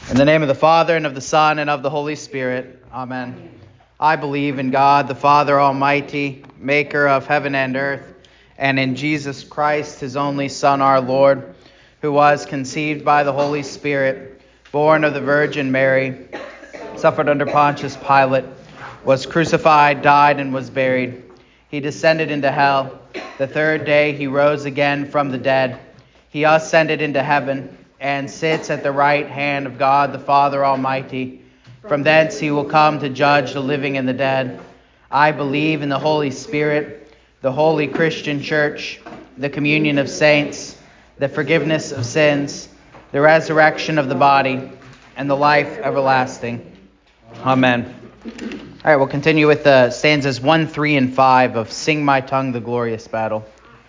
In the name of the Father, and of the Son, and of the Holy Spirit. Amen. I believe in God, the Father Almighty, maker of heaven and earth, and in Jesus Christ, his only Son, our Lord, who was conceived by the Holy Spirit, born of the Virgin Mary, suffered under Pontius Pilate, was crucified, died, and was buried. He descended into hell. The third day he rose again from the dead. He ascended into heaven, and sits at the right hand of God the Father Almighty. From thence he will come to judge the living and the dead. I believe in the Holy Spirit, the holy Christian church, the communion of saints, the forgiveness of sins, the resurrection of the body, and the life everlasting. Amen. All right, we'll continue with the stanzas 1, 3, and 5 of Sing My Tongue the Glorious Battle.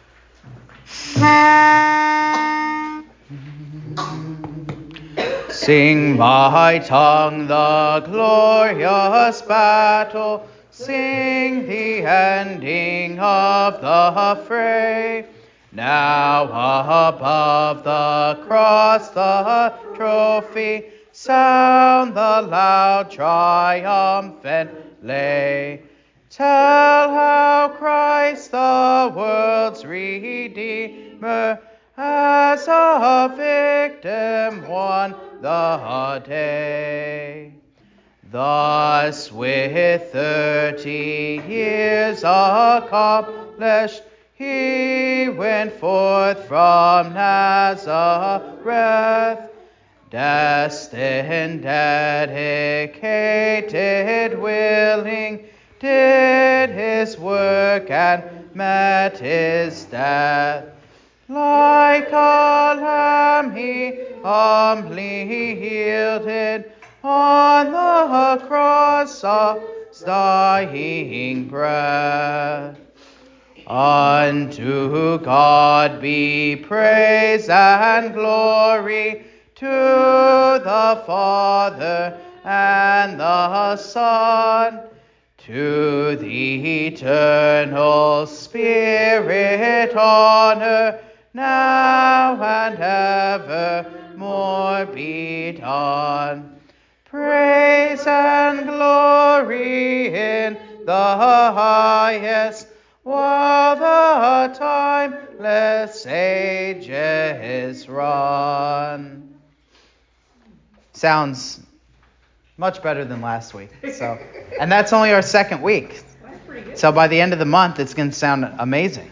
Sing my tongue the glorious battle, sing the ending of the fray. Now above the cross the trophy, sound the loud triumphant lay. Tell how Christ the world's Redeemer as a victim won the day. Thus with 30 years accomplished, he went forth from Nazareth, destined, dedicated, willing, did his work and met his death. Like a lamb he humbly yielded on the cross of his dying breath. Unto God be praise and glory, to the Father and the Son, to the eternal Spirit, honor now and evermore be done. Praise and glory in the highest, while the timeless ages run. Sounds much better than last week. And that's only our second week. That's pretty good. So by the end of the month, it's going to sound amazing.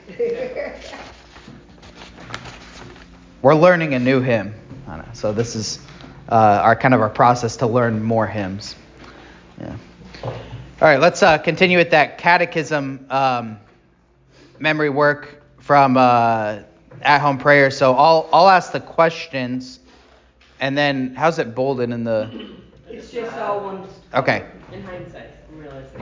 We're learning a new hymn. So this is our process to learn more hymns. Yeah. All right, let's continue with that catechism memory work from at-home prayer. So I'll ask the questions, and then how's it bolded in the? It's just all one. Okay. In hindsight, I'm realizing.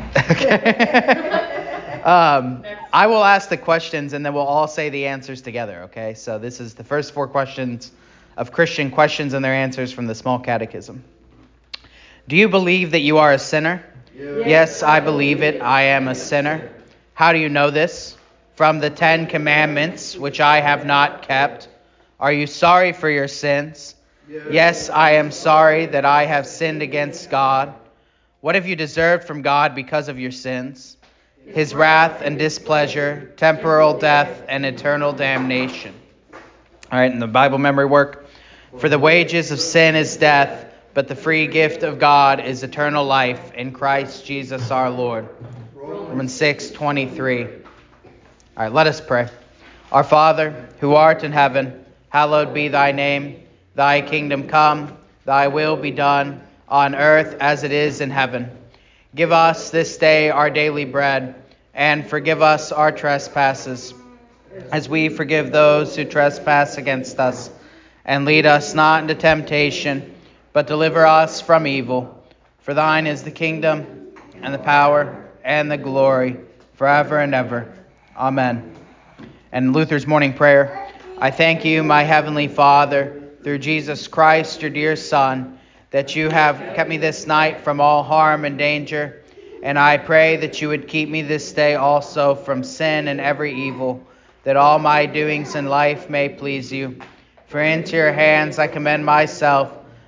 Okay. I will ask the questions, and then we'll all say the answers together, okay? So this is the first 4 questions of Christian questions and their answers from the Small Catechism. Do you believe that you are a sinner? Yes, I believe it. I am a sinner. How do you know this? From the 10 commandments, which I have not kept. Are you sorry for your sins? Yes, I am sorry that I have sinned against God. What have you deserved from God because of your sins? His wrath and displeasure, temporal death, and eternal damnation. All right, in the Bible memory work. For the wages of sin is death, but the free gift of God is eternal life in Christ Jesus our Lord. Romans 6:23. All right, let us pray. Our Father, who art in heaven, hallowed be thy name. Thy kingdom come, thy will be done, on earth as it is in heaven. Give us this day our daily bread, and forgive us our trespasses, as we forgive those who trespass against us. And lead us not into temptation, but deliver us from evil. For thine is the kingdom, and the power, and the glory, forever and ever. Amen. And Luther's morning prayer. I thank you, my heavenly Father, through Jesus Christ, your dear Son, that you have kept me this night from all harm and danger. And I pray that you would keep me this day also from sin and every evil, that all my doings in life may please you. For into your hands I commend myself,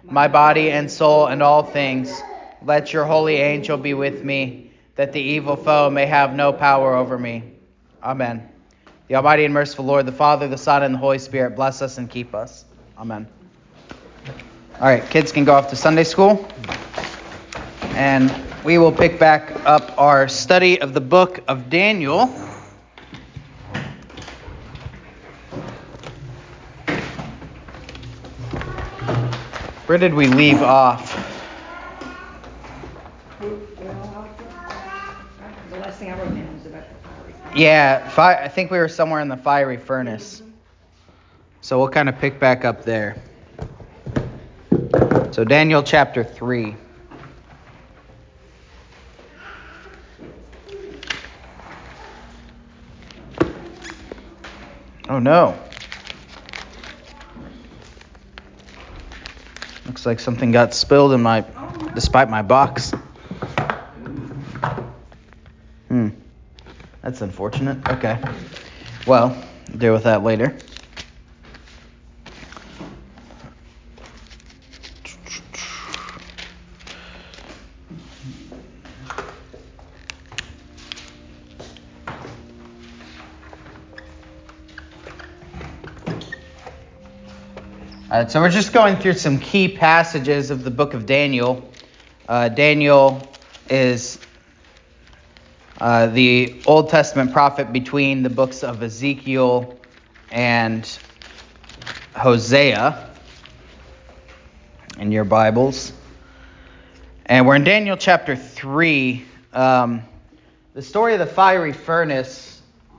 my body and soul and all things. Let your holy angel be with me, that the evil foe may have no power over me. Amen. The Almighty and merciful Lord, the Father, the Son, and the Holy Spirit, bless us and keep us. Amen. All right, kids can go off to Sunday school. And we will pick back up our study of the book of Daniel. Where did we leave off? The last thing I wrote down was about the fiery furnace. Yeah, I think we were somewhere in the fiery furnace. So we'll kind of pick back up there. So Daniel chapter 3. Oh no. Looks like something got spilled in despite my box. That's unfortunate. Okay. Well, deal with that later. So we're just going through some key passages of the book of Daniel. Daniel is the Old Testament prophet between the books of Ezekiel and Hosea in your Bibles. And we're in Daniel chapter 3. The story of the fiery furnace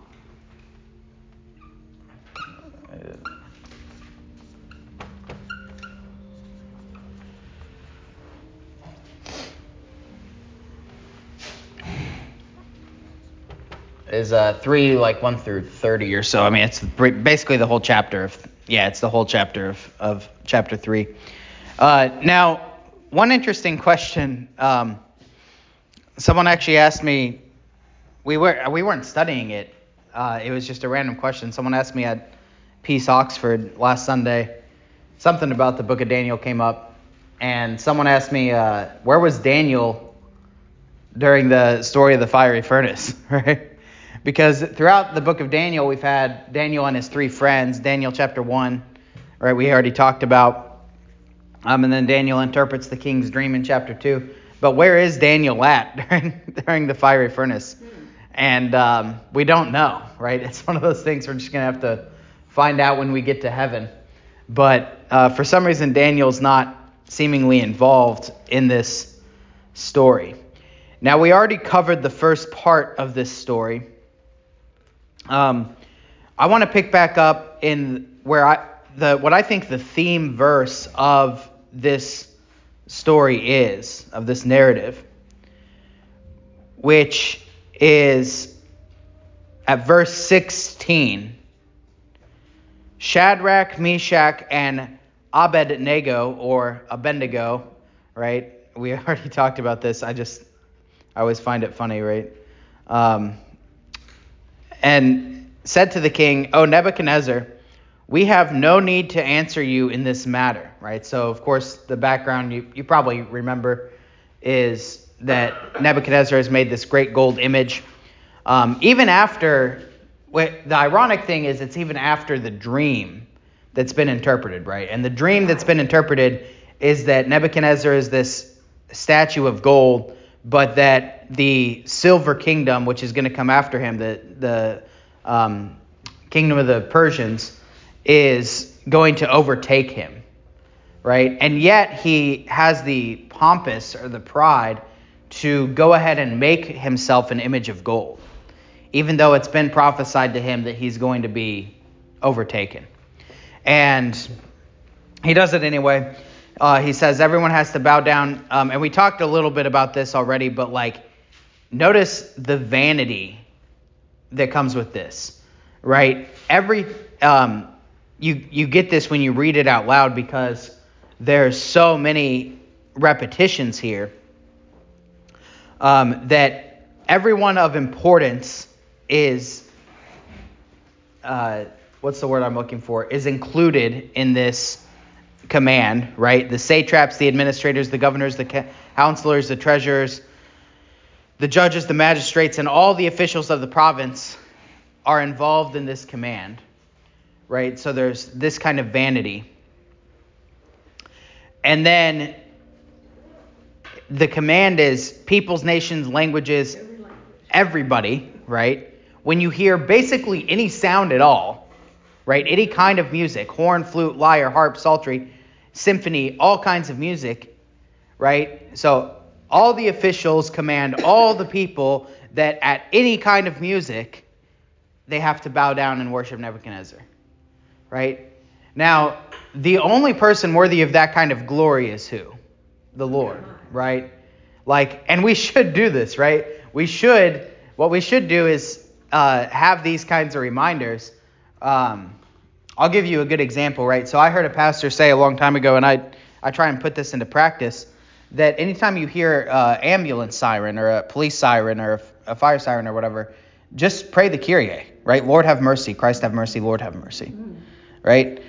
is 3, 1 through 30 or so. I mean, it's basically the whole chapter it's the whole chapter of chapter 3. Now, one interesting question. Someone actually asked me. We weren't studying it. It was just a random question. Someone asked me at Peace Oxford last Sunday. Something about the book of Daniel came up, and someone asked me, where was Daniel during the story of the fiery furnace, right? Because throughout the book of Daniel, we've had Daniel and his 3 friends. Daniel chapter 1, right, we already talked about. And then Daniel interprets the king's dream in chapter 2. But where is Daniel at during the fiery furnace? And we don't know, right? It's one of those things we're just going to have to find out when we get to heaven. But for some reason, Daniel's not seemingly involved in this story. Now, we already covered the first part of this story. I want to pick back up in where what I think the theme verse of this story is, of this narrative, which is at verse 16. Shadrach, Meshach, and Abednego, right? We already talked about this. I always find it funny, right? And said to the king, O Nebuchadnezzar, we have no need to answer you in this matter, right? So, of course, the background you probably remember is that Nebuchadnezzar has made this great gold image. Even after, the ironic thing is it's even after the dream that's been interpreted, right? And the dream that's been interpreted is that Nebuchadnezzar is this statue of gold, but that the silver kingdom, which is going to come after him, the kingdom of the Persians, is going to overtake him, right? And yet he has the pompous or the pride to go ahead and make himself an image of gold, even though it's been prophesied to him that he's going to be overtaken. And he does it anyway. He says everyone has to bow down. And we talked a little bit about this already, but notice the vanity that comes with this, right? You get this when you read it out loud because there's so many repetitions here that everyone of importance is what's the word I'm looking for? Is included in this command, right? The satraps, the administrators, the governors, the counselors, the treasurers, the judges, the magistrates, and all the officials of the province are involved in this command, right? So there's this kind of vanity. And then the command is peoples, nations, languages, everybody, right? When you hear basically any sound at all, right? Any kind of music, horn, flute, lyre, harp, psaltery, symphony, all kinds of music, right? So all the officials command all the people that at any kind of music, they have to bow down and worship Nebuchadnezzar, right? Now, the only person worthy of that kind of glory is who? The Lord, right? And we should do this, right? What we should do is have these kinds of reminders. I'll give you a good example, right? So I heard a pastor say a long time ago, and I try and put this into practice, that anytime you hear an ambulance siren or a police siren or a fire siren or whatever, just pray the Kyrie, right? Lord have mercy, Christ have mercy, Lord have mercy, right?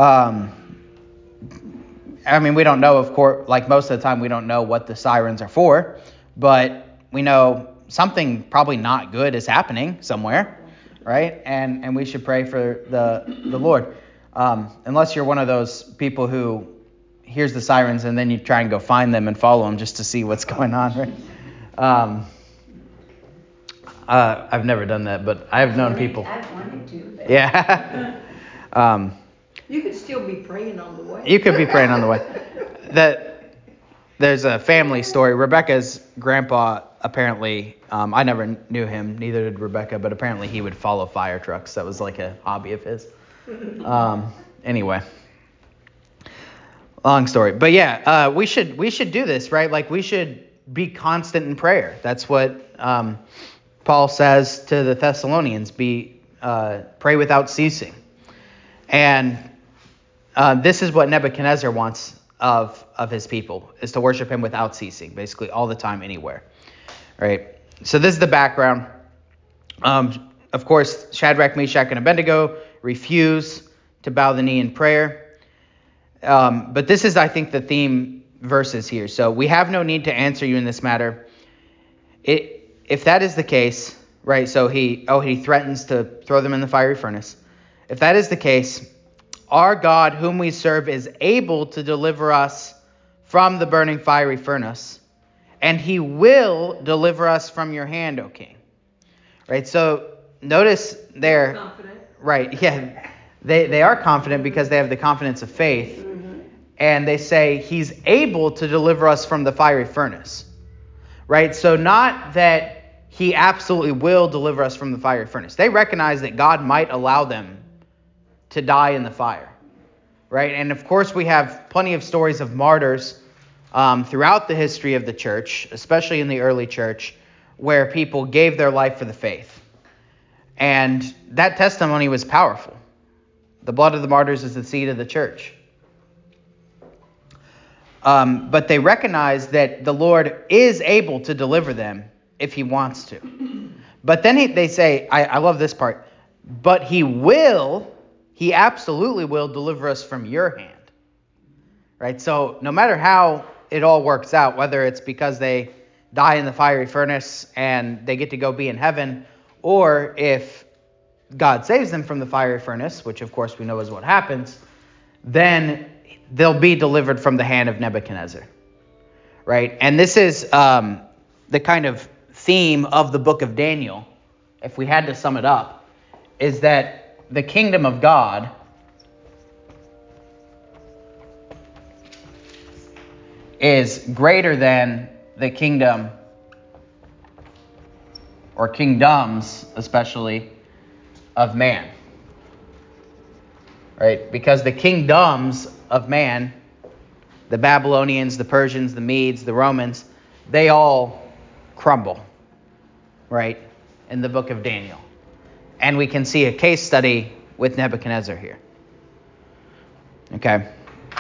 We don't know, of course, most of the time we don't know what the sirens are for, but we know something probably not good is happening somewhere, right? And we should pray for the Lord. Unless you're one of those people who hears the sirens and then you try and go find them and follow them just to see what's going on, right? I've never done that, but I've known people. I've wanted to. But Yeah. You could still be praying on the way. You could be praying on the way. There's a family story. Rebecca's grandpa, apparently, I never knew him, neither did Rebecca, but apparently he would follow fire trucks. That was like a hobby of his. Anyway, long story. But yeah, we should do this, right? We should be constant in prayer. That's what Paul says to the Thessalonians, pray without ceasing. And this is what Nebuchadnezzar wants of his people, is to worship him without ceasing, basically all the time, anywhere. Right? So this is the background. Of course, Shadrach, Meshach, and Abednego refuse to bow the knee in prayer. But this is, I think, the theme verses here. So we have no need to answer you in this matter. If that is the case, right, so he threatens to throw them in the fiery furnace. If that is the case, our God, whom we serve, is able to deliver us from the burning fiery furnace, and he will deliver us from your hand, O king. Right, so notice there. Confident. Right, yeah. They are confident because they have the confidence of faith. Mm-hmm. And they say he's able to deliver us from the fiery furnace. Right, so not that he absolutely will deliver us from the fiery furnace. They recognize that God might allow them to die in the fire. Right, and of course we have plenty of stories of martyrs throughout the history of the church, especially in the early church, where people gave their life for the faith. And that testimony was powerful. The blood of the martyrs is the seed of the church. But they recognize that the Lord is able to deliver them if he wants to. But then they say, I love this part, but he absolutely will deliver us from your hand. Right? So no matter how it all works out, whether it's because they die in the fiery furnace and they get to go be in heaven, or if God saves them from the fiery furnace, which of course we know is what happens, then they'll be delivered from the hand of Nebuchadnezzar. Right? And this is the kind of theme of the book of Daniel, if we had to sum it up, is that the kingdom of God is greater than the kingdom, or kingdoms especially, of man. Right? Because the kingdoms of man, the Babylonians, the Persians, the Medes, the Romans, they all crumble, right, in the book of Daniel. And we can see a case study with Nebuchadnezzar here. Okay.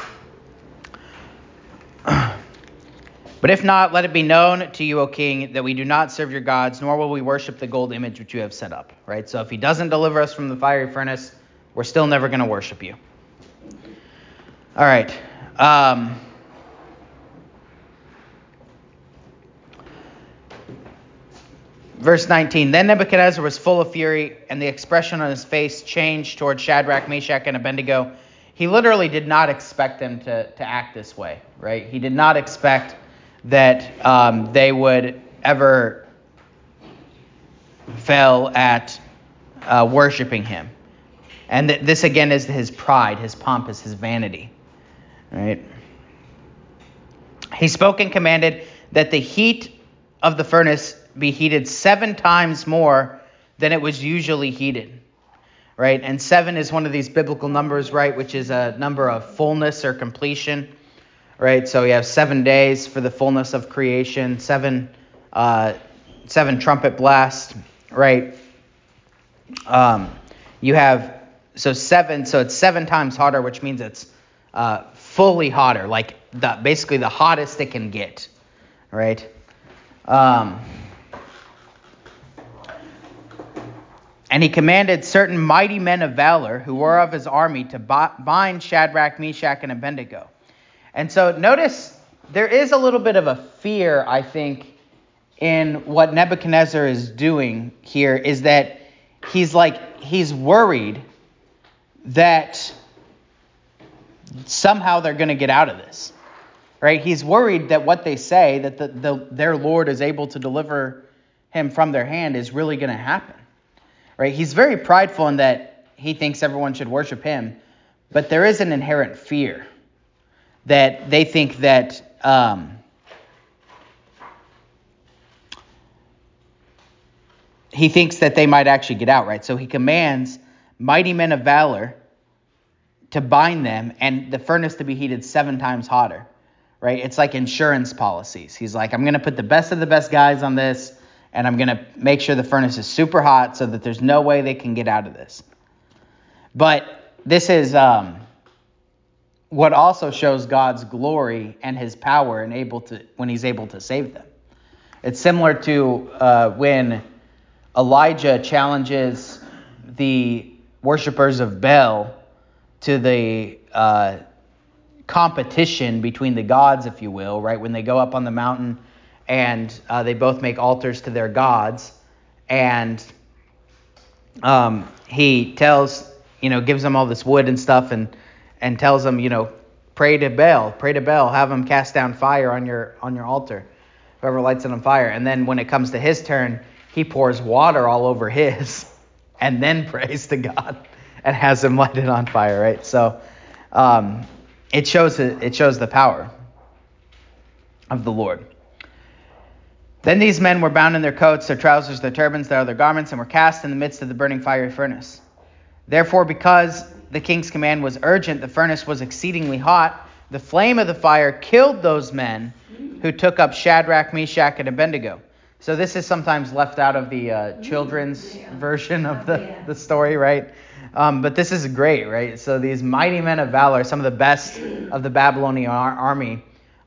But if not, let it be known to you, O king, that we do not serve your gods, nor will we worship the gold image which you have set up. Right? So if he doesn't deliver us from the fiery furnace, we're still never going to worship you. All right. Verse 19, then Nebuchadnezzar was full of fury, and the expression on his face changed toward Shadrach, Meshach, and Abednego. He literally did not expect them to act this way, right? He did not expect that they would ever fail at worshiping him. And this again is his pride, his pomp, his vanity, right? He spoke and commanded that the heat of the furnace be heated 7 times more than it was usually heated, right? And 7 is one of these biblical numbers, right, which is a number of fullness or completion, right? So you have 7 days for the fullness of creation, 7 trumpet blasts, right? You have, so it's 7 times hotter, which means it's fully hotter, like basically the hottest it can get, right? And he commanded certain mighty men of valor who were of his army to bind Shadrach, Meshach, and Abednego. And so notice there is a little bit of a fear, I think, in what Nebuchadnezzar is doing here, is that he's worried that somehow they're going to get out of this, right? He's worried that what they say, that their Lord is able to deliver him from their hand, is really going to happen. Right? He's very prideful in that he thinks everyone should worship him, but there is an inherent fear that they think that he thinks that they might actually get out, right? So he commands mighty men of valor to bind them and the furnace to be heated 7 times hotter, right? It's like insurance policies. He's like, I'm going to put the best of the best guys on this, and I'm going to make sure the furnace is super hot so that there's no way they can get out of this. But this is what also shows God's glory and his power and when he's able to save them. It's similar to when Elijah challenges the worshipers of Baal to the competition between the gods, if you will, right? When they go up on the mountain and they both make altars to their gods, and he tells, gives them all this wood and stuff, and tells them, pray to Baal, have him cast down fire on your altar, whoever lights it on fire. And then when it comes to his turn, he pours water all over his, and then prays to God and has him light it on fire, right? So it shows the power of the Lord. Then these men were bound in their coats, their trousers, their turbans, their other garments, and were cast in the midst of the burning fiery furnace. Therefore, because the king's command was urgent, the furnace was exceedingly hot. The flame of the fire killed those men who took up Shadrach, Meshach, and Abednego. So this is sometimes left out of the children's version of the story, right? But this is great, right? So these mighty men of valor, some of the best of the Babylonian army,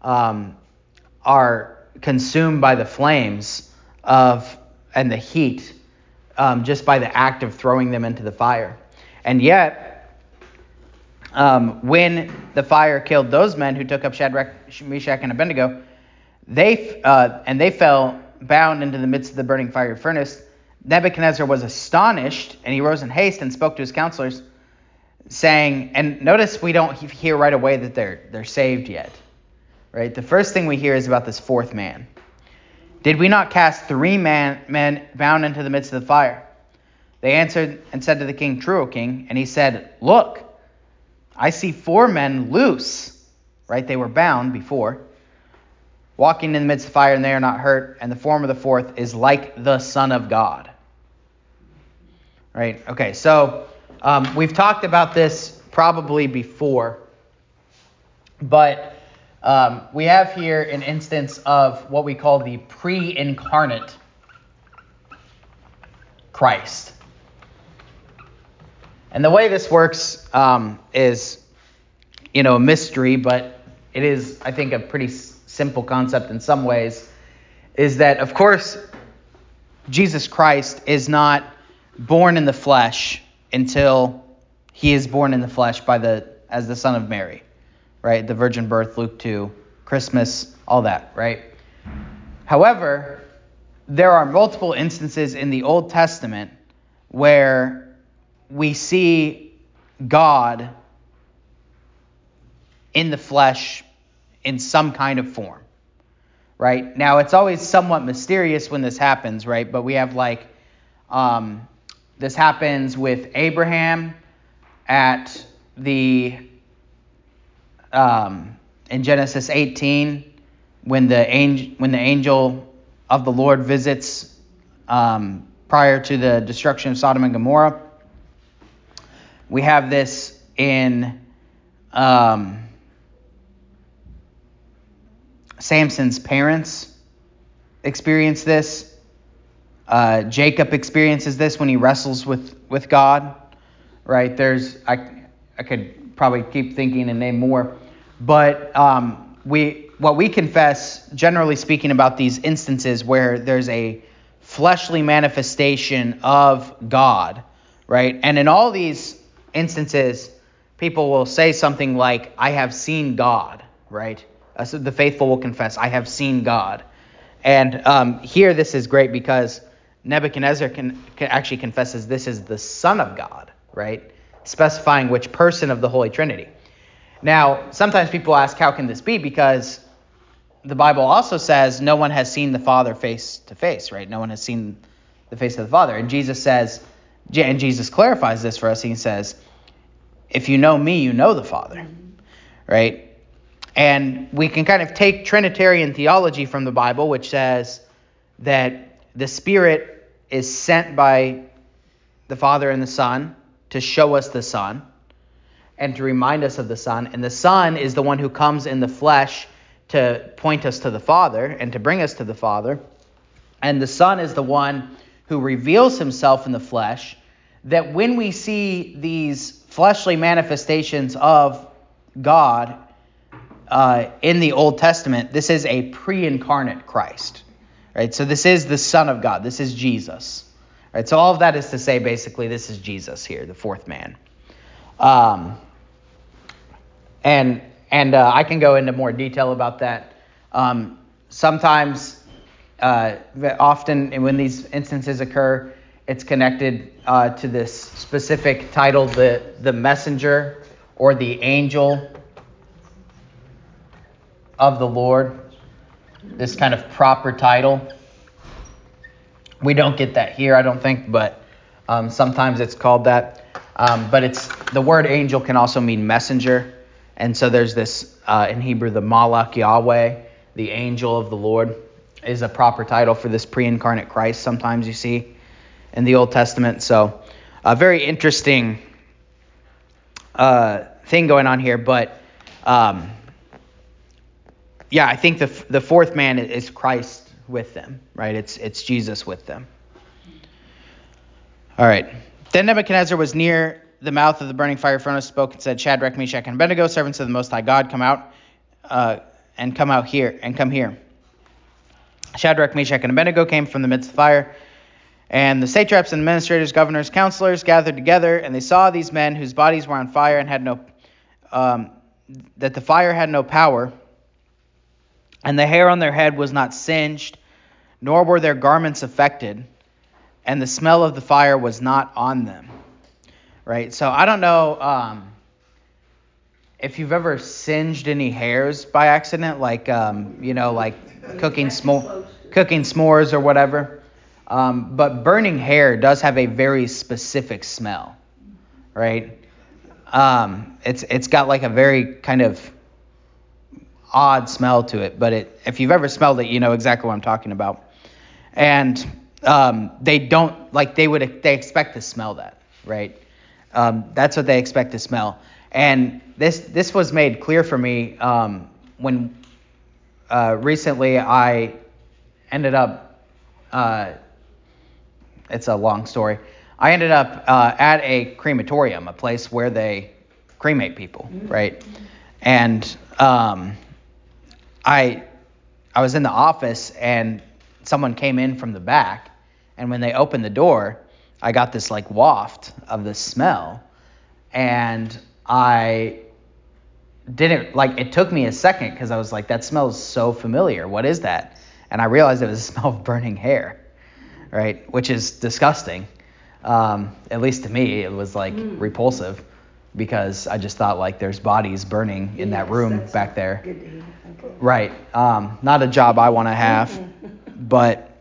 are consumed by the flames and the heat just by the act of throwing them into the fire. And yet, when the fire killed those men who took up Shadrach, Meshach, and Abednego, they fell bound into the midst of the burning fiery furnace. Nebuchadnezzar was astonished, and he rose in haste and spoke to his counselors, saying, and notice we don't hear right away that they're saved yet. Right? The first thing we hear is about this 4th man. Did we not cast 3 men bound into the midst of the fire? They answered and said to the king, True, O king. And he said, Look, I see 4 men loose. Right? They were bound before, walking in the midst of the fire, and they are not hurt. And the form of the 4th is like the Son of God. Right? Okay, so we've talked about this probably before, but we have here an instance of what we call the pre-incarnate Christ. And the way this works is, a mystery, but it is, I think, a pretty simple concept in some ways, is that, of course, Jesus Christ is not born in the flesh until he is born in the flesh as the Son of Mary. right? The virgin birth, Luke 2, Christmas, all that, right? However, there are multiple instances in the Old Testament where we see God in the flesh in some kind of form, right? Now, it's always somewhat mysterious when this happens, right? But we have this happens with Abraham at in Genesis 18 when the angel of the Lord visits prior to the destruction of Sodom and Gomorrah. We have this in Samson's parents experience this. Jacob experiences this when he wrestles with God, right? I could probably keep thinking and name more, but what we confess, generally speaking, about these instances where there's a fleshly manifestation of God, right? And in all these instances, people will say something like, "I have seen God," right? So the faithful will confess, "I have seen God." And here this is great because Nebuchadnezzar actually confesses this is the Son of God, right? Specifying which person of the Holy Trinity. Now, sometimes people ask, how can this be? Because the Bible also says no one has seen the Father face to face, right? No one has seen the face of the Father. And Jesus says, and Jesus clarifies this for us. He says, if you know me, you know the Father, right? And we can kind of take Trinitarian theology from the Bible, which says that the Spirit is sent by the Father and the Son to show us the Son and to remind us of the Son. And the Son is the one who comes in the flesh to point us to the Father and to bring us to the Father. And the Son is the one who reveals himself in the flesh, that when we see these fleshly manifestations of God in the Old Testament, this is a pre-incarnate Christ. Right? So this is the Son of God. This is Jesus. Right? So all of that is to say, basically, this is Jesus here, the fourth man. And I can go into more detail about that. Sometimes, often when these instances occur, it's connected to this specific title, the messenger or the angel of the Lord. This kind of proper title. We don't get that here, I don't think, but sometimes it's called that. But the word angel can also mean messenger. And so there's this, in Hebrew, the Malach Yahweh, the angel of the Lord, is a proper title for this pre-incarnate Christ sometimes you see in the Old Testament. So a very interesting thing going on here. But yeah, I think the fourth man is Christ with them, right? It's Jesus with them. All right. Then Nebuchadnezzar was near the mouth of the burning fire furnace, spoke and said, Shadrach, Meshach, and Abednego, servants of the Most High God, come out and come here. Shadrach, Meshach, and Abednego came from the midst of the fire. And the satraps and administrators, governors, counselors gathered together, and they saw these men whose bodies were on fire and had that the fire had no power, and the hair on their head was not singed, nor were their garments affected, and the smell of the fire was not on them. Right? So I don't know if you've ever singed any hairs by accident, like cooking s'mores or whatever. But burning hair does have a very specific smell, right? It's got like a very kind of odd smell to it, but if you've ever smelled it, you know exactly what I'm talking about. And they expect to smell that, right? That's what they expect to smell. And this was made clear for me when recently I ended up, it's a long story, I ended up at a crematorium, a place where they cremate people, right? And I was in the office and someone came in from the back, and when they opened the door, I got this like waft of this smell, and I didn't, like, it took me a second because I was like, that smells so familiar. What is that? And I realized it was a smell of burning hair, right? Which is disgusting. At least to me, it was like repulsive because I just thought like there's bodies burning in that room back there. Good to hear. Okay. Right. Not a job I want to have, but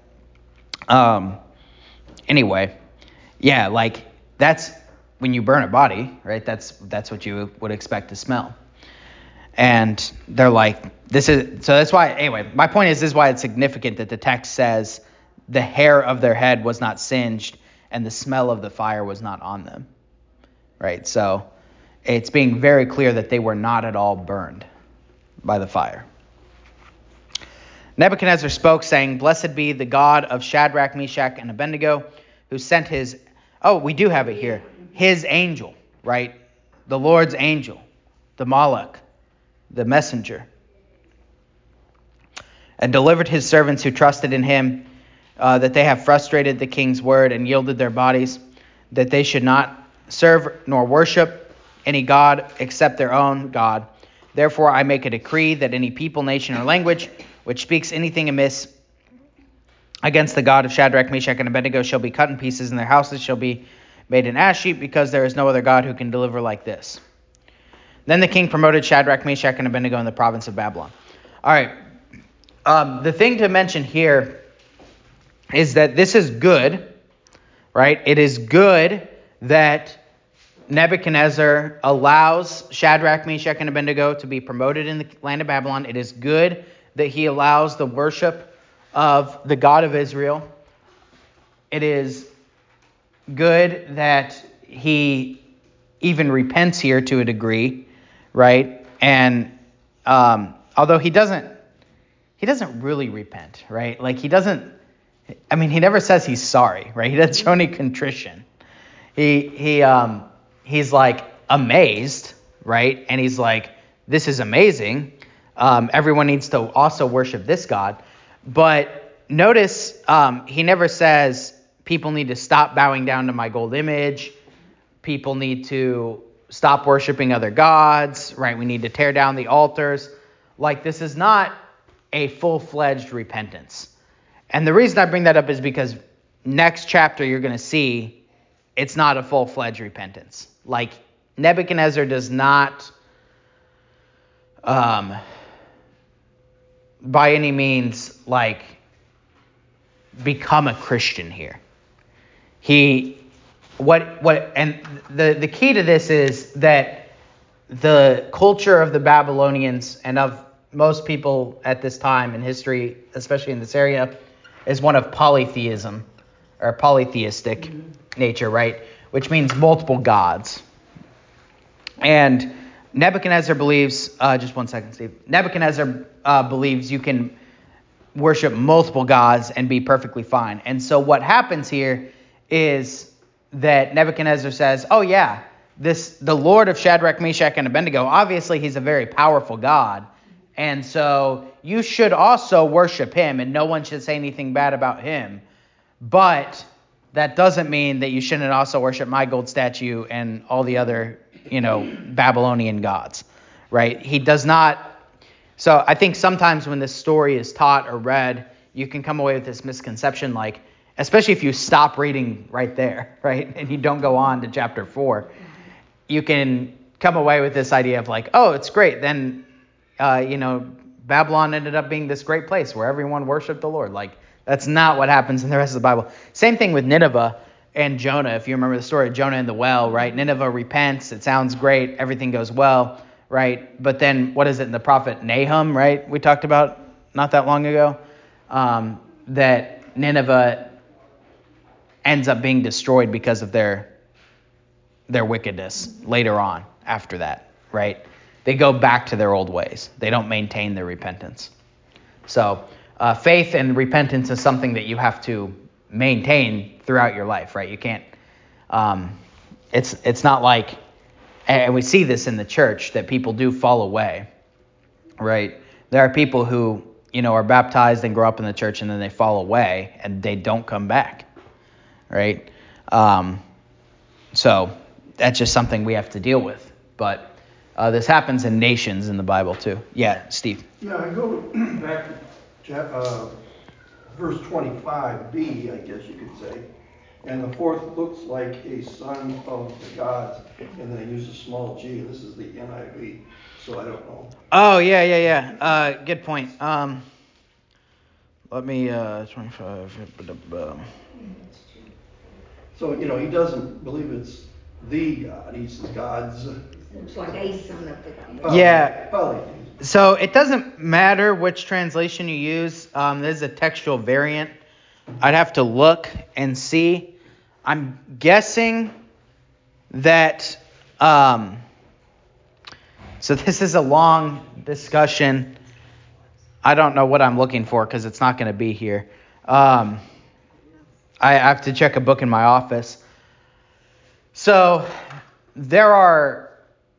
anyway, yeah, like that's when you burn a body, right? That's what you would expect to smell. And they're like, so that's why, anyway, my point is, this is why it's significant that the text says the hair of their head was not singed and the smell of the fire was not on them, right? So it's being very clear that they were not at all burned by the fire. Nebuchadnezzar spoke, saying, "Blessed be the God of Shadrach, Meshach, and Abednego, who sent his," we do have it here, his angel, right? The Lord's angel, the Malach, the messenger, and delivered his servants who trusted in him, that they have frustrated the king's word and yielded their bodies, that they should not serve nor worship any god except their own God. Therefore I make a decree that any people, nation, or language which speaks anything amiss against the God of Shadrach, Meshach, and Abednego shall be cut in pieces, and their houses shall be made an ash heap, because there is no other God who can deliver like this." Then the king promoted Shadrach, Meshach, and Abednego in the province of Babylon. All right. The thing to mention here is that this is good, right? It is good that Nebuchadnezzar allows Shadrach, Meshach, and Abednego to be promoted in the land of Babylon. It is good that he allows the worship of the God of Israel. It is good that he even repents here to a degree, right? And although he doesn't really repent, right? Like he never says he's sorry, right? He doesn't show any contrition. He's like amazed, right? And he's like, this is amazing. Everyone needs to also worship this God. But notice he never says people need to stop bowing down to my gold image. People need to stop worshiping other gods, right? We need to tear down the altars. Like, this is not a full-fledged repentance. And the reason I bring that up is because next chapter you're going to see it's not a full-fledged repentance. Like, Nebuchadnezzar does not by any means like become a Christian here. And the key to this is that the culture of the Babylonians and of most people at this time in history, especially in this area, is one of polytheism or polytheistic nature, right? Which means multiple gods. And Nebuchadnezzar believes, just one second, Steve. Nebuchadnezzar believes you can worship multiple gods and be perfectly fine. And so what happens here is that Nebuchadnezzar says, oh yeah, the Lord of Shadrach, Meshach, and Abednego, obviously he's a very powerful God. And so you should also worship him, and no one should say anything bad about him. But that doesn't mean that you shouldn't also worship my gold statue and all the other, Babylonian gods, right? He does not. So I think sometimes when this story is taught or read, you can come away with this misconception, like, especially if you stop reading right there, right? And you don't go on to chapter 4, you can come away with this idea of like, oh, it's great. Then, Babylon ended up being this great place where everyone worshiped the Lord. Like, that's not what happens in the rest of the Bible. Same thing with Nineveh and Jonah. If you remember the story of Jonah and the well, right? Nineveh repents. It sounds great. Everything goes well, right? But then what is it in the prophet Nahum, right? We talked about not that long ago, that Nineveh ends up being destroyed because of their wickedness later on after that, right? They go back to their old ways. They don't maintain their repentance. So faith and repentance is something that you have to maintain throughout your life, right? You can't, it's not like, and we see this in the church, that people do fall away, right? There are people who, are baptized and grow up in the church and then they fall away and they don't come back, right? So that's just something we have to deal with. But This happens in nations in the Bible too. Yeah, Steve. Yeah, I go back to verse 25b, I guess you could say. And the fourth looks like a son of the gods, and then I use a small g. This is the NIV, so I don't know. Oh, yeah. Good point. Let me, 25. So, he doesn't believe it's the God. He says God's. Looks like a son of the God. Yeah. Probably. So it doesn't matter which translation you use. There's a textual variant. I'd have to look and see. I'm guessing that. So this is a long discussion. I don't know what I'm looking for because it's not going to be here. I have to check a book in my office. So there are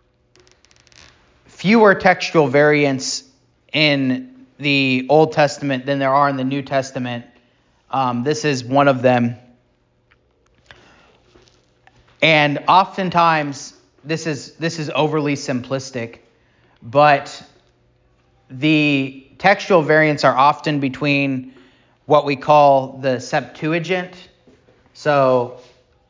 fewer textual variants in the Old Testament than there are in the New Testament. This is one of them. And oftentimes, this is overly simplistic, but the textual variants are often between what we call the Septuagint. So,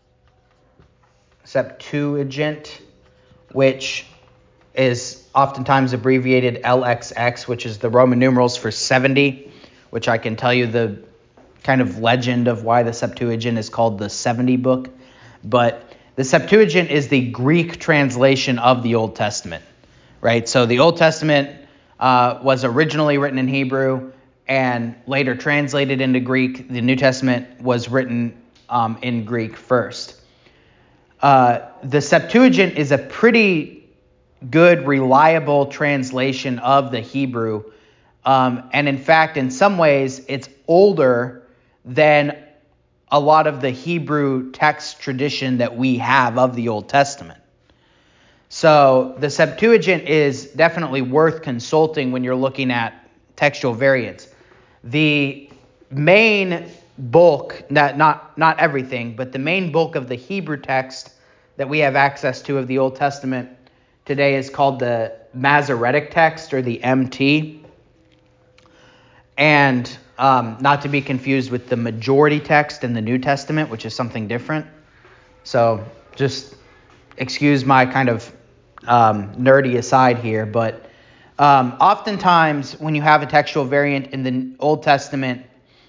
Septuagint, which is oftentimes abbreviated LXX, which is the Roman numerals for 70, which I can tell you the kind of legend of why the Septuagint is called the 70 book. But the Septuagint is the Greek translation of the Old Testament, right? So the Old Testament was originally written in Hebrew and later translated into Greek. The New Testament was written in Greek first. The Septuagint is a pretty good, reliable translation of the Hebrew. And in fact, in some ways, it's older than a lot of the Hebrew text tradition that we have of the Old Testament. So the Septuagint is definitely worth consulting when you're looking at textual variants. The main bulk, not everything, but the main bulk of the Hebrew text that we have access to of the Old Testament today is called the Masoretic text, or the MT. And not to be confused with the majority text in the New Testament, which is something different. So just excuse my kind of nerdy aside here, but oftentimes when you have a textual variant in the Old Testament,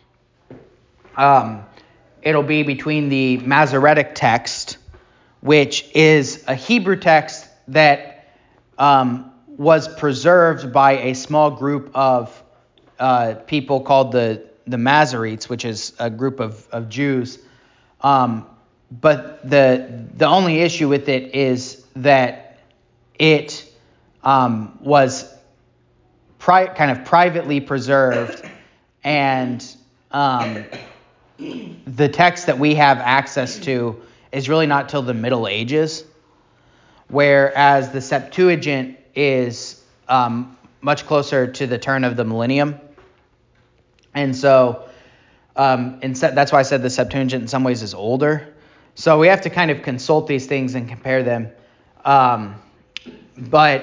it'll be between the Masoretic text, which is a Hebrew text that was preserved by a small group of people called the Masoretes, which is a group of Jews. But the only issue with it is that it was kind of privately preserved, and the text that we have access to is really not till the Middle Ages, whereas the Septuagint is much closer to the turn of the millennium. And so that's why I said the Septuagint in some ways is older. So we have to kind of consult these things and compare them. But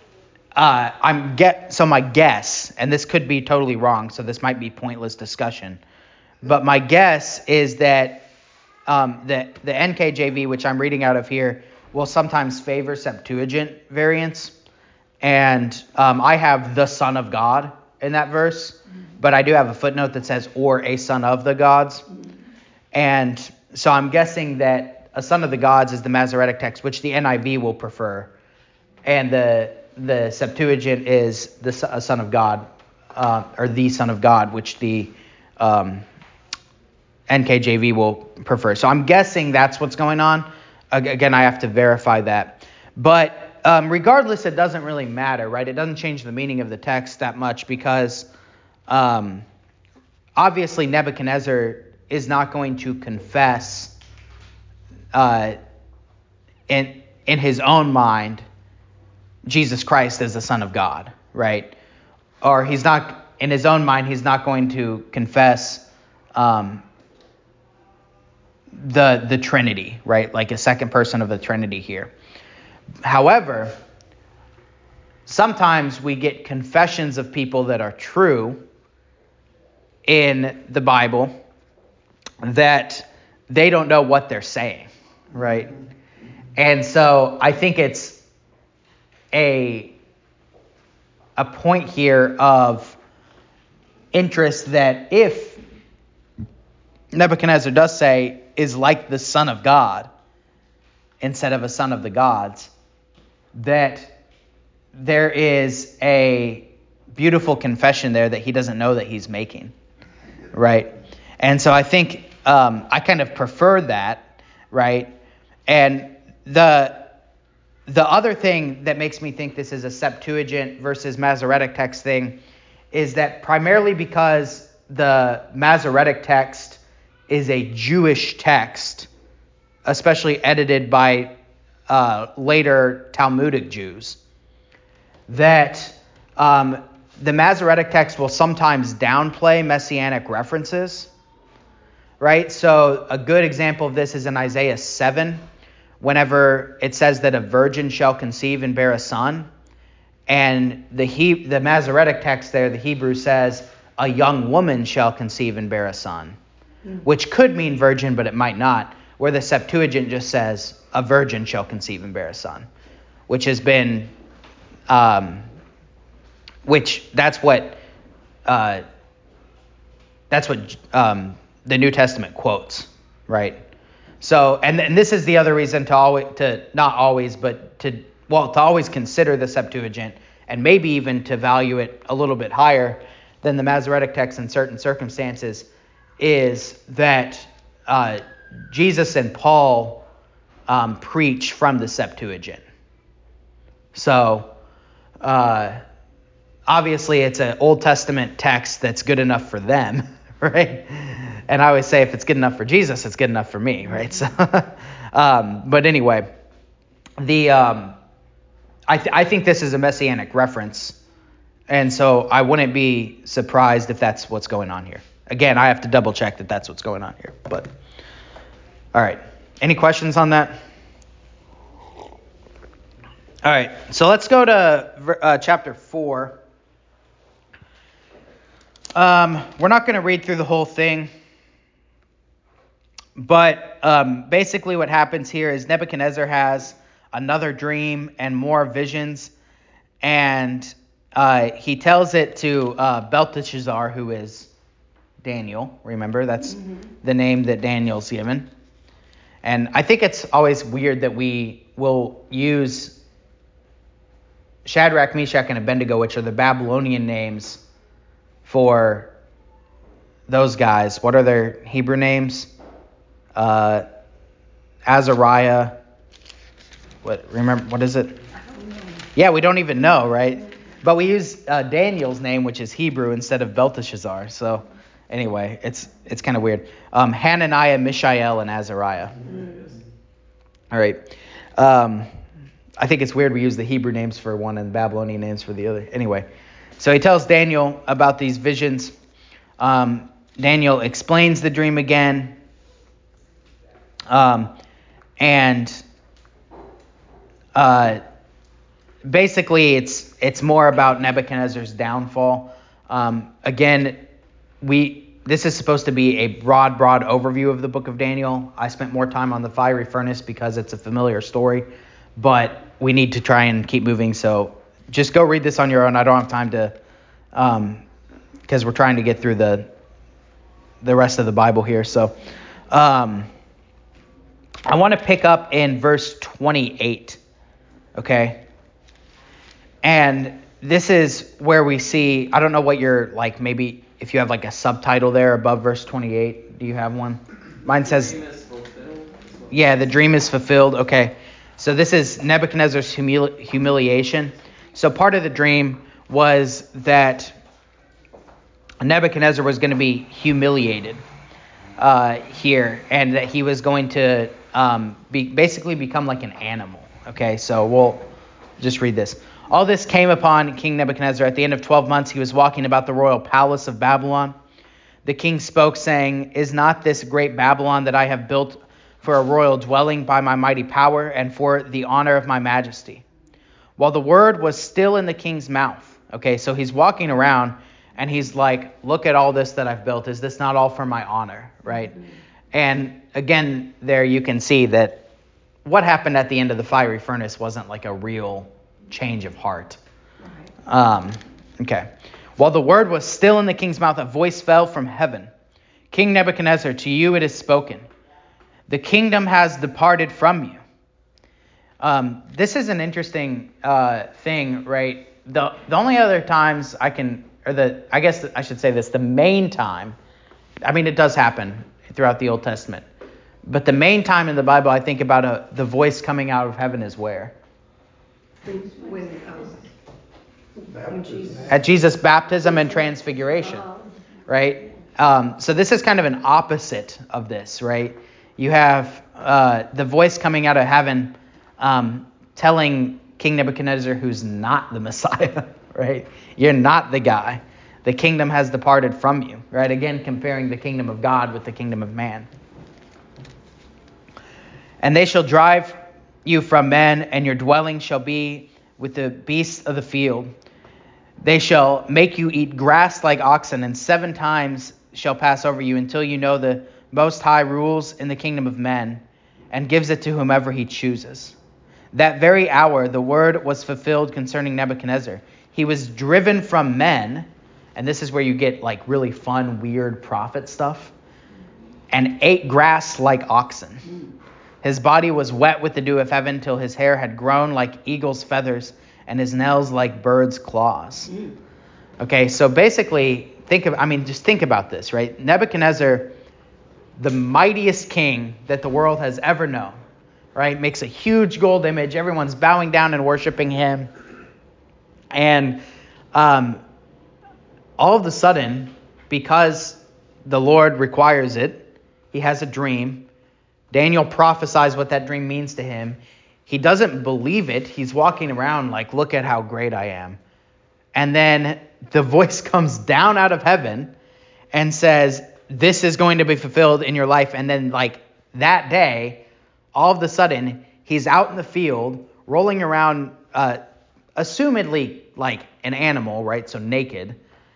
my guess, and this could be totally wrong, so this might be pointless discussion, but my guess is that the NKJV, which I'm reading out of here, will sometimes favor Septuagint variants. And I have the Son of God in that verse, but I do have a footnote that says, or a son of the gods. And so I'm guessing that a son of the gods is the Masoretic text, which the NIV will prefer. And the Septuagint is a son of God, or the Son of God, which the NKJV will prefer. So I'm guessing that's what's going on. Again, I have to verify that. But regardless, it doesn't really matter, right? It doesn't change the meaning of the text that much because obviously Nebuchadnezzar is not going to confess in his own mind Jesus Christ as the Son of God, right? Or he's not, in his own mind, he's not going to confess the Trinity, right? Like a second person of the Trinity here. However, sometimes we get confessions of people that are true in the Bible that they don't know what they're saying, right? And so I think it's a point here of interest that if Nebuchadnezzar does say is like the Son of God instead of a son of the gods, that there is a beautiful confession there that he doesn't know that he's making, right? And so I think I kind of prefer that, right? And the other thing that makes me think this is a Septuagint versus Masoretic text thing is that primarily because the Masoretic text is a Jewish text, especially edited by later Talmudic Jews, that the Masoretic text will sometimes downplay messianic references, right? So a good example of this is in Isaiah 7, whenever it says that a virgin shall conceive and bear a son. And the Masoretic text there, the Hebrew says, a young woman shall conceive and bear a son, which could mean virgin, but it might not, where the Septuagint just says, a virgin shall conceive and bear a son, which has been, that's what the New Testament quotes, right? So, and this is the other reason to always consider the Septuagint and maybe even to value it a little bit higher than the Masoretic text in certain circumstances, is that Jesus and Paul preach from the Septuagint. So, obviously it's an Old Testament text that's good enough for them, right? And I always say if it's good enough for Jesus, it's good enough for me, right? So, but anyway, I think this is a messianic reference, and so I wouldn't be surprised if that's what's going on here. Again, I have to double check that that's what's going on here. But all right, any questions on that? All right, so let's go to chapter 4. We're not going to read through the whole thing, but basically what happens here is Nebuchadnezzar has another dream and more visions, and he tells it to Belteshazzar, who is Daniel. Remember, that's the name that Daniel's given. And I think it's always weird that we will use Shadrach, Meshach, and Abednego, which are the Babylonian names for those guys. What are their Hebrew names? Azariah. What is it? Yeah, we don't even know, right? But we use Daniel's name, which is Hebrew, instead of Belteshazzar. So anyway, it's kind of weird. Hananiah, Mishael, and Azariah. All right. I think it's weird we use the Hebrew names for one and the Babylonian names for the other. Anyway, so he tells Daniel about these visions. Daniel explains the dream again. And basically it's more about Nebuchadnezzar's downfall. Again, this is supposed to be a broad overview of the book of Daniel. I spent more time on the fiery furnace because it's a familiar story, but we need to try and keep moving. So just go read this on your own. I don't have time to, because we're trying to get through the rest of the Bible here. So I want to pick up in verse 28, okay? And this is where we see, I don't know what your, maybe if you have a subtitle there above verse 28. Do you have one? Mine says, the dream is fulfilled. Yeah, the dream is fulfilled. Okay. So this is Nebuchadnezzar's humiliation. So part of the dream was that Nebuchadnezzar was going to be humiliated here, and that he was going to basically become like an animal. Okay, so we'll just read this. All this came upon King Nebuchadnezzar. At the end of 12 months, he was walking about the royal palace of Babylon. The king spoke, saying, "Is not this great Babylon that I have built for a royal dwelling by my mighty power and for the honor of my majesty? while the word was still in the king's mouth. Okay, so he's walking around and he's like, look at all this that I've built. Is this not all for my honor, right? And again, there you can see that what happened at the end of the fiery furnace wasn't like a real change of heart. Okay. While the word was still in the king's mouth, a voice fell from heaven. King Nebuchadnezzar, to you it is spoken. The kingdom has departed from you. This is an interesting thing, right? The only other times I guess I should say this, the main time, I mean, it does happen throughout the Old Testament, but the main time in the Bible I think about the voice coming out of heaven is where? At Jesus' baptism and transfiguration, right? So this is kind of an opposite of this, right? You have the voice coming out of heaven telling King Nebuchadnezzar, who's not the Messiah, right? You're not the guy. The kingdom has departed from you, right? Again, comparing the kingdom of God with the kingdom of man. And they shall drive you from men, and your dwelling shall be with the beasts of the field. They shall make you eat grass like oxen, and 7 times shall pass over you until you know the Most High rules in the kingdom of men and gives it to whomever he chooses. That very hour the word was fulfilled concerning Nebuchadnezzar. He was driven from men, and this is where you get like really fun, weird prophet stuff, and ate grass like oxen. His body was wet with the dew of heaven till his hair had grown like eagle's feathers and his nails like bird's claws. Okay, so basically, just think about this, right? Nebuchadnezzar, the mightiest king that the world has ever known, right? Makes a huge gold image. Everyone's bowing down and worshiping him. And all of a sudden, because the Lord requires it, he has a dream. Daniel prophesies what that dream means to him. He doesn't believe it. He's walking around like, look at how great I am. And then the voice comes down out of heaven and says, this is going to be fulfilled in your life. And then like that day, all of a sudden, he's out in the field, rolling around, assumedly like an animal, right? So naked,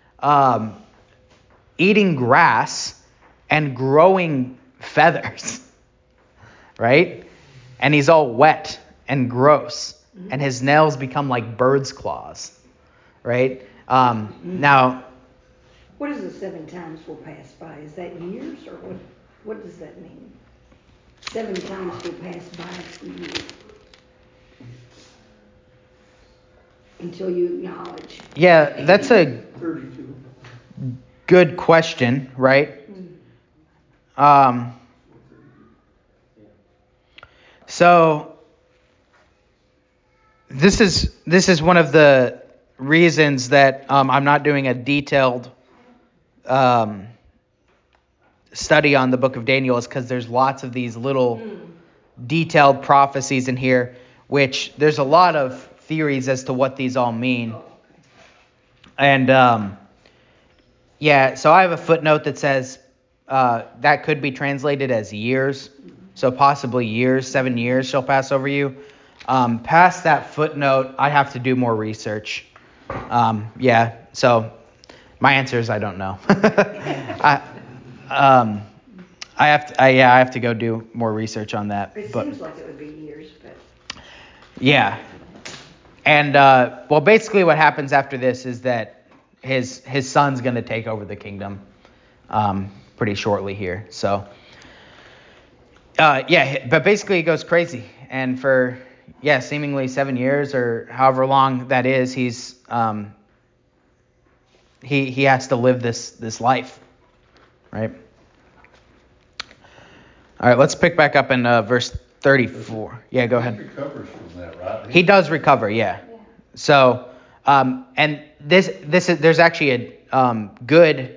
eating grass and growing feathers, right? And he's all wet and gross, and his nails become like bird's claws, right? Now, what is the 7 times will pass by? Is that years, or what does that mean? 7 times will pass by for you until you acknowledge. Yeah, that's a 32. good question, right? So this is one of the reasons that I'm not doing a detailed study on the book of Daniel, is because there's lots of these little detailed prophecies in here, which there's a lot of theories as to what these all mean. And so I have a footnote that says that could be translated as years. So possibly years, 7 years shall pass over you. Past that footnote, I have to do more research. So my answer is I don't know. I have to go do more research on that. It seems like it would be years, but yeah. And basically what happens after this is that his son's going to take over the kingdom pretty shortly here. So but basically it goes crazy, and for seemingly 7 years or however long that is, he's he has to live this life, right? All right, let's pick back up in verse 34. Yeah, go ahead. He recovers from that, right? He does recover, yeah. So, and there's actually a good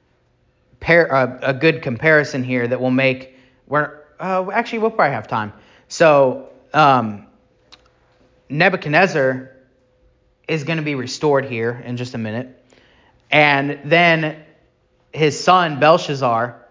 comparison here that will make actually we'll probably have time. So, Nebuchadnezzar is going to be restored here in just a minute, and then his son Belshazzar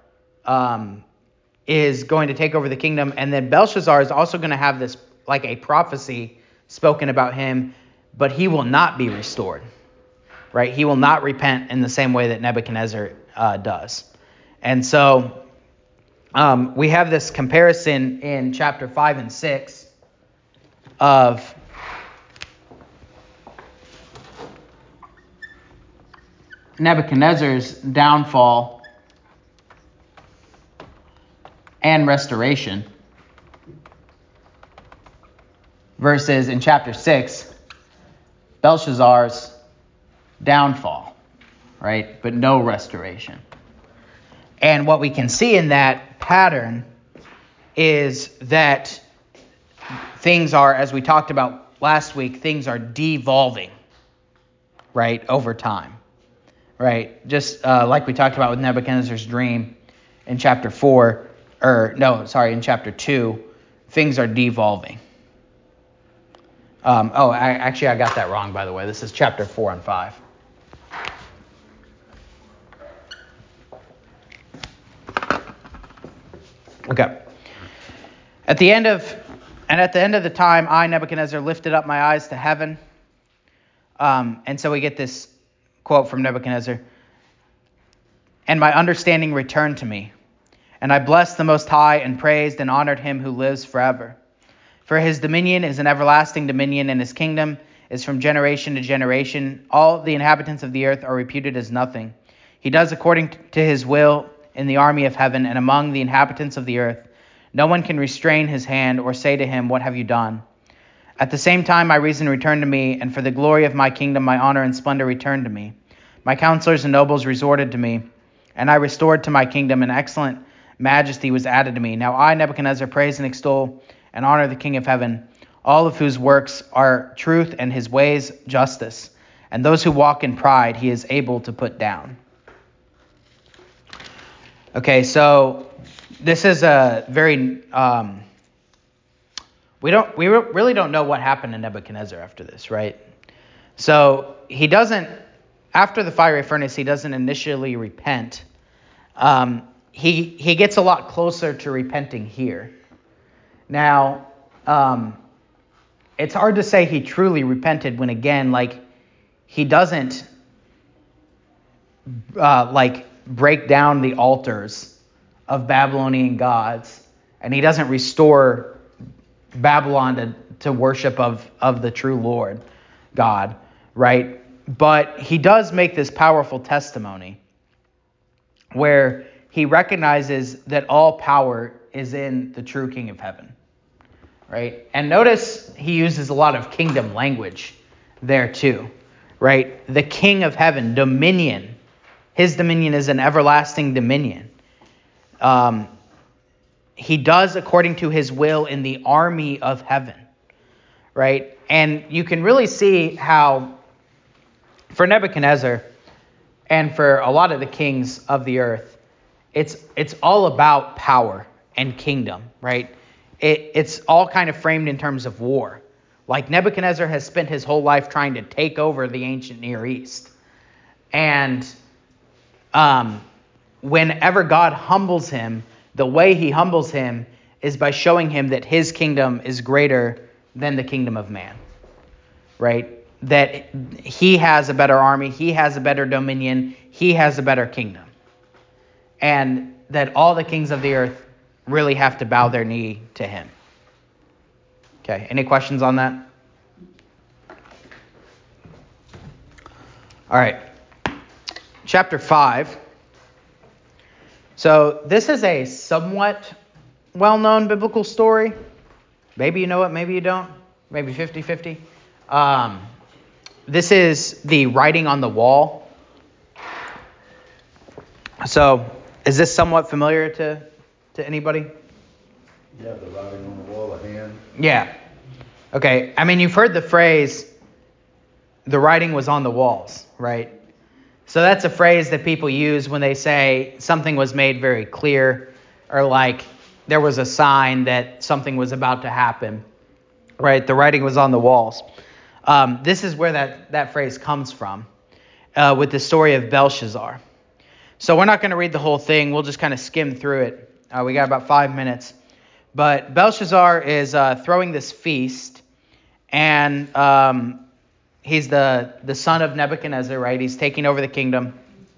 is going to take over the kingdom, and then Belshazzar is also going to have this like a prophecy spoken about him, but he will not be restored, right? He will not repent in the same way that Nebuchadnezzar does. And so we have this comparison in chapter 5 and 6 of Nebuchadnezzar's downfall and restoration versus in chapter 6, Belshazzar's downfall, right? But no restoration. And what we can see in that pattern is that things are, as we talked about last week, things are devolving, right, over time, right? Just like we talked about with Nebuchadnezzar's dream in chapter 4, in chapter 2, things are devolving. I got that wrong, by the way. This is chapter 4 and 5. Okay. At the end of the time, I, Nebuchadnezzar, lifted up my eyes to heaven. And so we get this quote from Nebuchadnezzar. And my understanding returned to me. And I blessed the Most High and praised and honored him who lives forever. For his dominion is an everlasting dominion, and his kingdom is from generation to generation. All the inhabitants of the earth are reputed as nothing. He does according to his will in the army of heaven and among the inhabitants of the earth. No one can restrain his hand or say to him, "What have you done?" At the same time, my reason returned to me, and for the glory of my kingdom, my honor and splendor returned to me. My counselors and nobles resorted to me, and I restored to my kingdom an excellent majesty was added to me. Now I, Nebuchadnezzar, praise and extol and honor the King of heaven, all of whose works are truth and his ways justice. And those who walk in pride he is able to put down. Okay, so this is a very... we really don't know what happened to Nebuchadnezzar after this, right? So he doesn't... After the fiery furnace, he doesn't initially repent. He gets a lot closer to repenting here. Now, it's hard to say he truly repented when, again, he doesn't, break down the altars of Babylonian gods, and he doesn't restore Babylon to worship of the true Lord God, right? But he does make this powerful testimony where he recognizes that all power is in the true King of heaven, right? And notice he uses a lot of kingdom language there too, right? The King of heaven, dominion. His dominion is an everlasting dominion. He does according to his will in the army of heaven, right? And you can really see how for Nebuchadnezzar and for a lot of the kings of the earth, it's all about power and kingdom, right? It's all kind of framed in terms of war. Like Nebuchadnezzar has spent his whole life trying to take over the ancient Near East. And whenever God humbles him, the way he humbles him is by showing him that his kingdom is greater than the kingdom of man, right? That he has a better army, he has a better dominion, he has a better kingdom. And that all the kings of the earth really have to bow their knee to him. Okay, any questions on that? All right. Chapter 5. So this is a somewhat well-known biblical story. Maybe you know it, maybe you don't. Maybe 50-50. This is the writing on the wall. So is this somewhat familiar to anybody? Yeah, the writing on the wall, a hand. Yeah. Okay. I mean, you've heard the phrase, the writing was on the walls, right? So that's a phrase that people use when they say something was made very clear, or like there was a sign that something was about to happen, right? The writing was on the walls. This is where that phrase comes from, with the story of Belshazzar. So we're not going to read the whole thing. We'll just kind of skim through it. We got about 5 minutes. But Belshazzar is throwing this feast, and he's the son of Nebuchadnezzar, right? He's taking over the kingdom.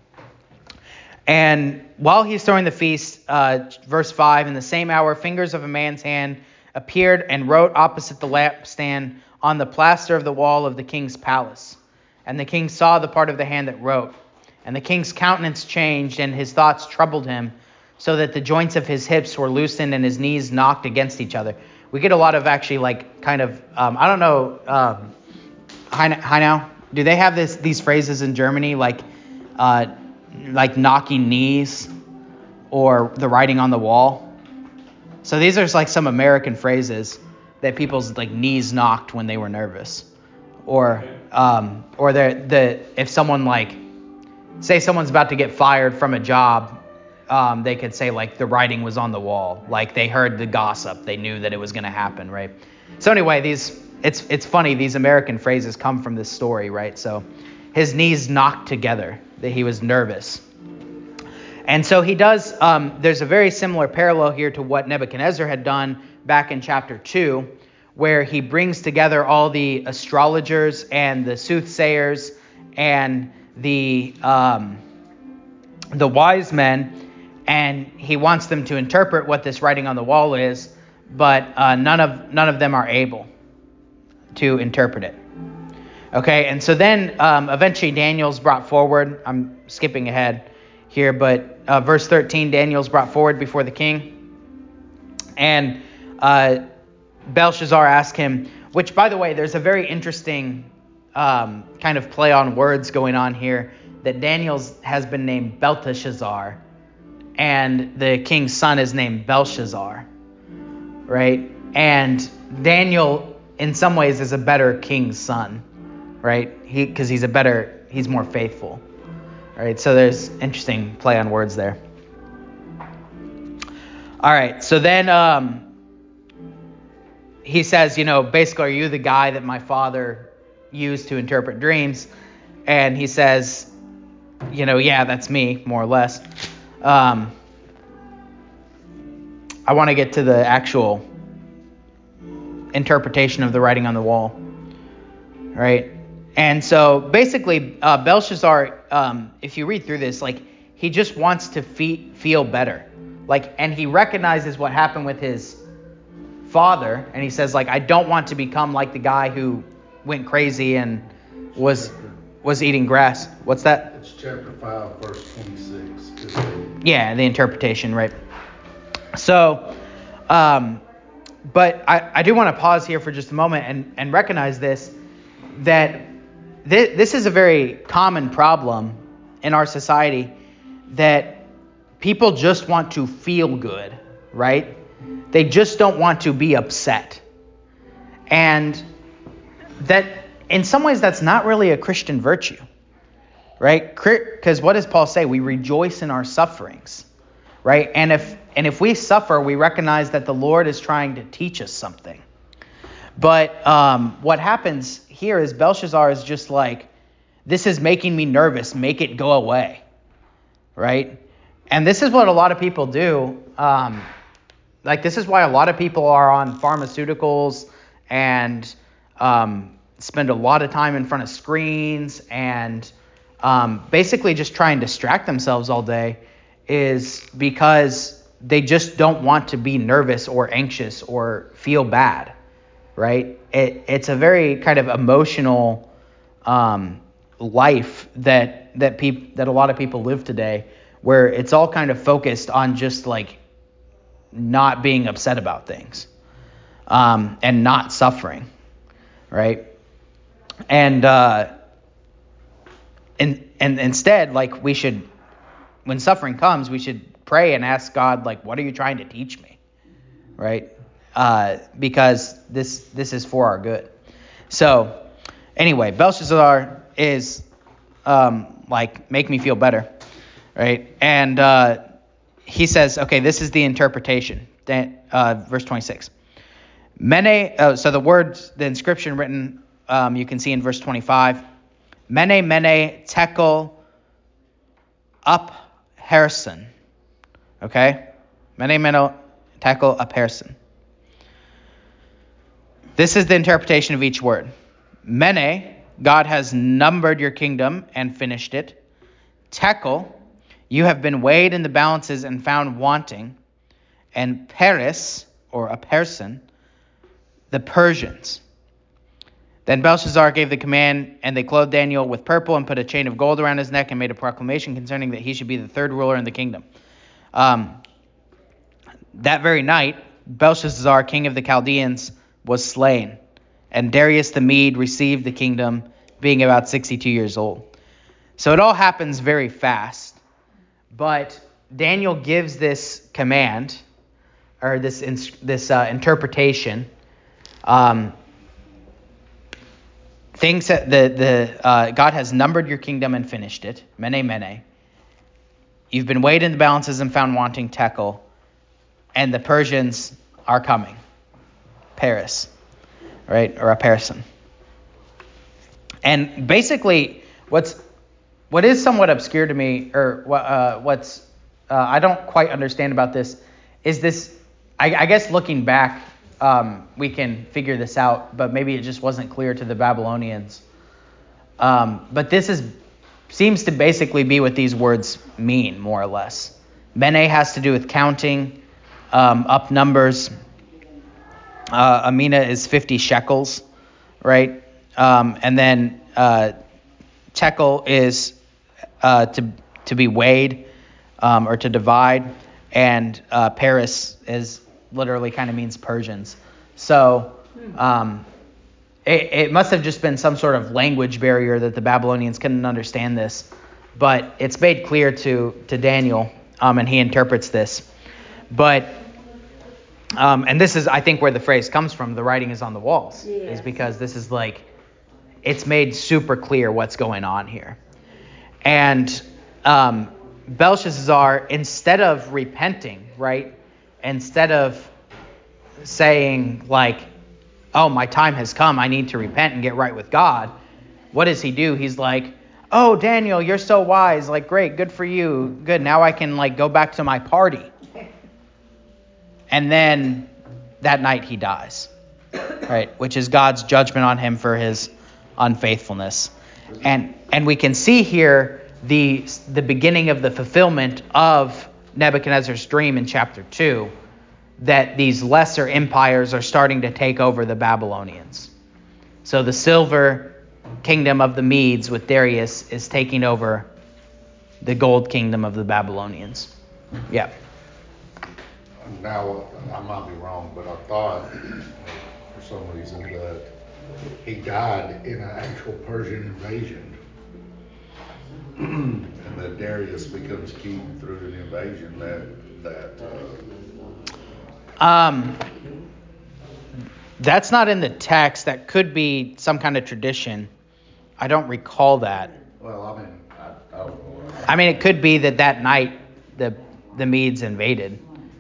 And while he's throwing the feast, verse 5, in the same hour, fingers of a man's hand appeared and wrote opposite the lampstand on the plaster of the wall of the king's palace. And the king saw the part of the hand that wrote. And the king's countenance changed, and his thoughts troubled him, so that the joints of his hips were loosened and his knees knocked against each other. We get a lot of actually like kind of, I don't know, hi now, do they have these phrases in Germany like knocking knees or the writing on the wall? So these are like some American phrases that people's like knees knocked when they were nervous, or if someone like, say someone's about to get fired from a job, they could say like the writing was on the wall, like they heard the gossip, they knew that it was going to happen, right? So anyway, it's funny, these American phrases come from this story, right? So his knees knocked together, that he was nervous. And so he does, there's a very similar parallel here to what Nebuchadnezzar had done back in chapter 2, where he brings together all the astrologers and the soothsayers and the wise men, and he wants them to interpret what this writing on the wall is, but none of them are able to interpret it. Okay, and so then eventually Daniel's brought forward. I'm skipping ahead here, but verse 13, Daniel's brought forward before the king, and Belshazzar asked him, which, by the way, there's a very interesting kind of play on words going on here, that Daniel's has been named Belteshazzar, and the king's son is named Belshazzar, right? And Daniel, in some ways, is a better king's son, right? Because he's more faithful, right? So there's interesting play on words there. All right, so then he says, basically, are you the guy that my father used to interpret dreams? And he says, yeah, that's me, more or less. I want to get to the actual interpretation of the writing on the wall, right? And so basically, Belshazzar, if you read through this, like he just wants to feel better, like, and he recognizes what happened with his father, and he says, like, I don't want to become like the guy who went crazy and was eating grass. What's that? It's chapter 5, verse 26. Yeah, the interpretation, right? So, but I do want to pause here for just a moment and recognize that this is a very common problem in our society, that people just want to feel good, right? They just don't want to be upset. And that, in some ways, that's not really a Christian virtue, right? Because what does Paul say? We rejoice in our sufferings, right? And if we suffer, we recognize that the Lord is trying to teach us something. But what happens here is Belshazzar is just like, this is making me nervous, make it go away, right? And this is what a lot of people do. This is why a lot of people are on pharmaceuticals and spend a lot of time in front of screens and basically just try and distract themselves all day, is because they just don't want to be nervous or anxious or feel bad, right? It's a very kind of emotional life that a lot of people live today, where it's all kind of focused on just like not being upset about things and not suffering, right? And instead, like, we should, when suffering comes, we should pray and ask God, like, what are you trying to teach me, right? Because this is for our good. So anyway, Belshazzar is make me feel better, right? And he says, okay, this is the interpretation. Verse 26. So the inscription written, you can see in verse 25. Mene, mene, tekel, upharsin. Okay? Mene, mene, tekel, upharsin. This is the interpretation of each word. Mene, God has numbered your kingdom and finished it. Tekel, you have been weighed in the balances and found wanting. And Peres, or a person, the Persians. Then Belshazzar gave the command, and they clothed Daniel with purple and put a chain of gold around his neck and made a proclamation concerning that he should be the third ruler in the kingdom. That very night, Belshazzar, king of the Chaldeans, was slain, and Darius the Mede received the kingdom, being about 62 years old. So it all happens very fast, but Daniel gives this command, or this interpretation. Things that God has numbered your kingdom and finished it. Mene, mene. You've been weighed in the balances and found wanting. Tekel. And the Persians are coming. Paris. Right? Or a person. And basically, what is somewhat obscure to me, or what's I don't quite understand about this, is this, I guess looking back, we can figure this out, but maybe it just wasn't clear to the Babylonians. But this seems to basically be what these words mean, more or less. Mene has to do with counting up numbers. Amina is 50 shekels, right? And then tekel is to be weighed or to divide, and Paris is literally kind of means Persians. So it must have just been some sort of language barrier that the Babylonians couldn't understand this. But it's made clear to Daniel, and he interprets this. But and this is, I think, where the phrase comes from, the writing is on the walls, is because this is like, it's made super clear what's going on here. And Belshazzar, instead of repenting, right, instead of saying like, oh, my time has come, I need to repent and get right with God, what does he do? He's like, oh, Daniel, you're so wise, like, great, good for you, good, now I can like go back to my party. And then that night he dies, right, which is God's judgment on him for his unfaithfulness. And we can see here the beginning of the fulfillment of Nebuchadnezzar's dream in chapter 2, that these lesser empires are starting to take over the Babylonians. So the silver kingdom of the Medes with Darius is taking over the gold kingdom of the Babylonians. Yeah. Now, I might be wrong, but I thought, for some reason, that he died in an actual Persian invasion. And that Darius becomes king through an invasion That's not in the text. That could be some kind of tradition. I don't recall that. Well, I mean, I don't know. I mean, it could be that night the Medes invaded.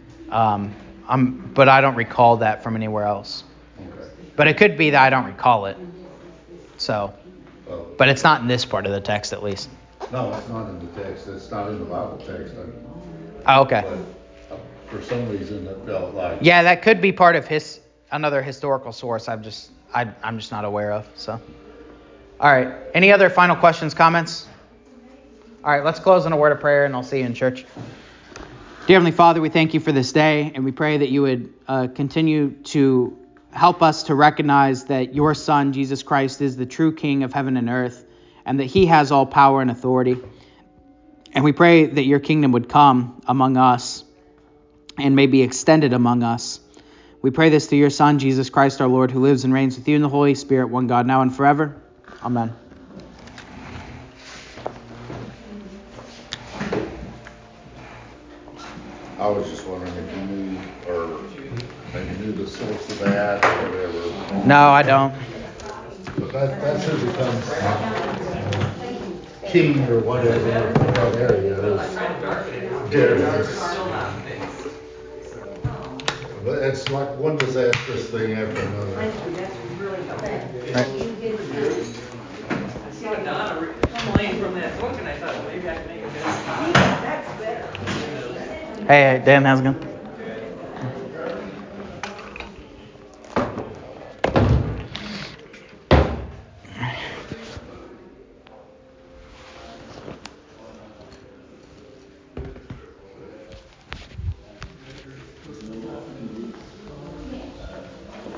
But I don't recall that from anywhere else. Okay. But it could be that I don't recall it. So, Oh. but it's not in this part of the text, at least. No, it's not in the text. It's not in the Bible text. Oh, okay. But for some reason, it felt like. Yeah, that could be part of another historical source. I'm just not aware of. So, all right. Any other final questions, comments? All right. Let's close in a word of prayer, and I'll see you in church. Dear Heavenly Father, we thank you for this day, and we pray that you would continue to help us to recognize that your Son, Jesus Christ, is the true King of heaven and earth, and that he has all power and authority. And we pray that your kingdom would come among us and may be extended among us. We pray this through your Son, Jesus Christ, our Lord, who lives and reigns with you in the Holy Spirit, one God, now and forever. Amen. I was just wondering if you knew, or maybe knew the source of that, or whatever. No, I don't. But that's who becomes king or whatever in that area is Darius. But it's like one disastrous thing after another. I saw Donna playing from that book, and I thought, well, maybe I can make a better. That's better. Hey, Dan, how's it going?